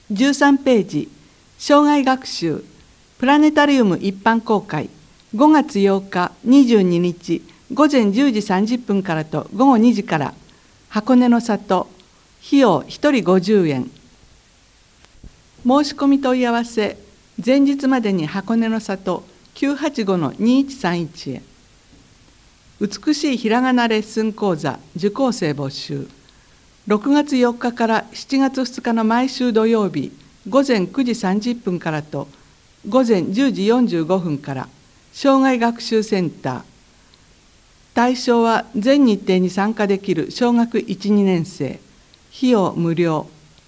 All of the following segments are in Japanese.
13ページ、生涯学習プラネタリウム一般公開、5月8日22日午前10時30分からと午後2時から、箱根の里、費用1人50円。申し込み問い合わせ、前日までに箱根の里 985-2131 へ。美しいひらがなレッスン講座受講生募集。6月4日から7月2日の毎週土曜日、午前9時30分からと午前10時45分から、生涯学習センター。対象は全日程に参加できる小学1、2年生。費用無料。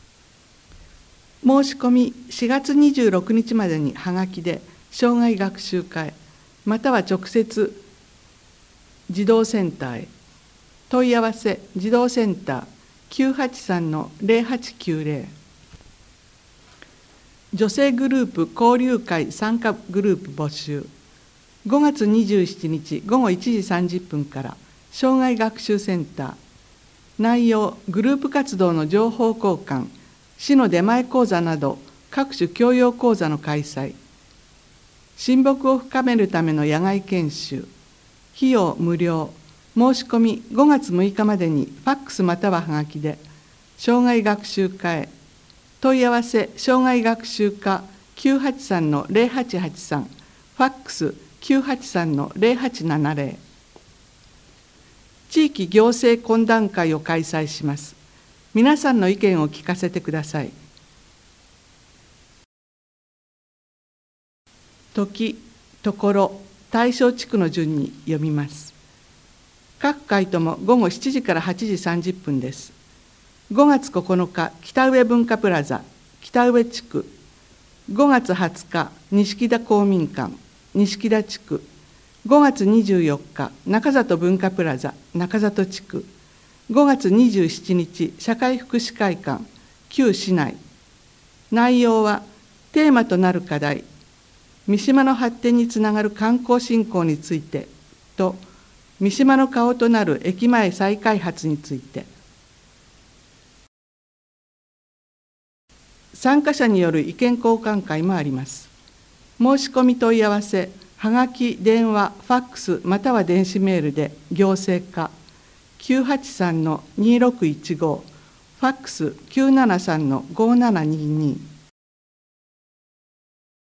申し込み4月26日までにはがきで生涯学習課へ、または直接児童センターへ。問い合わせ児童センター 983-0890。女性グループ交流会参加グループ募集。5月27日午後1時30分から、生涯学習センター。内容、グループ活動の情報交換、市の出前講座など各種教養講座の開催。親睦を深めるための野外研修。費用無料。申し込み5月6日までにファックスまたははがきで、生涯学習課へ。問い合わせ生涯学習課 983-0883、ファックス 983-0870。地域行政懇談会を開催します。皆さんの意見を聞かせてください。時、ところ、対象地区の順に読みます。各回とも午後7時から8時30分です。5月9日、北上文化プラザ、北上地区。5月20日、錦田公民館、錦田地区。5月24日、中里文化プラザ、中里地区。5月27日、社会福祉会館、旧市内。内容は、テーマとなる課題、三島の発展につながる観光振興についてと、三島の顔となる駅前再開発について。参加者による意見交換会もあります。申し込み問い合わせ、はがき、電話、ファックスまたは電子メールで行政課 983-2615、ファックス 973-5722。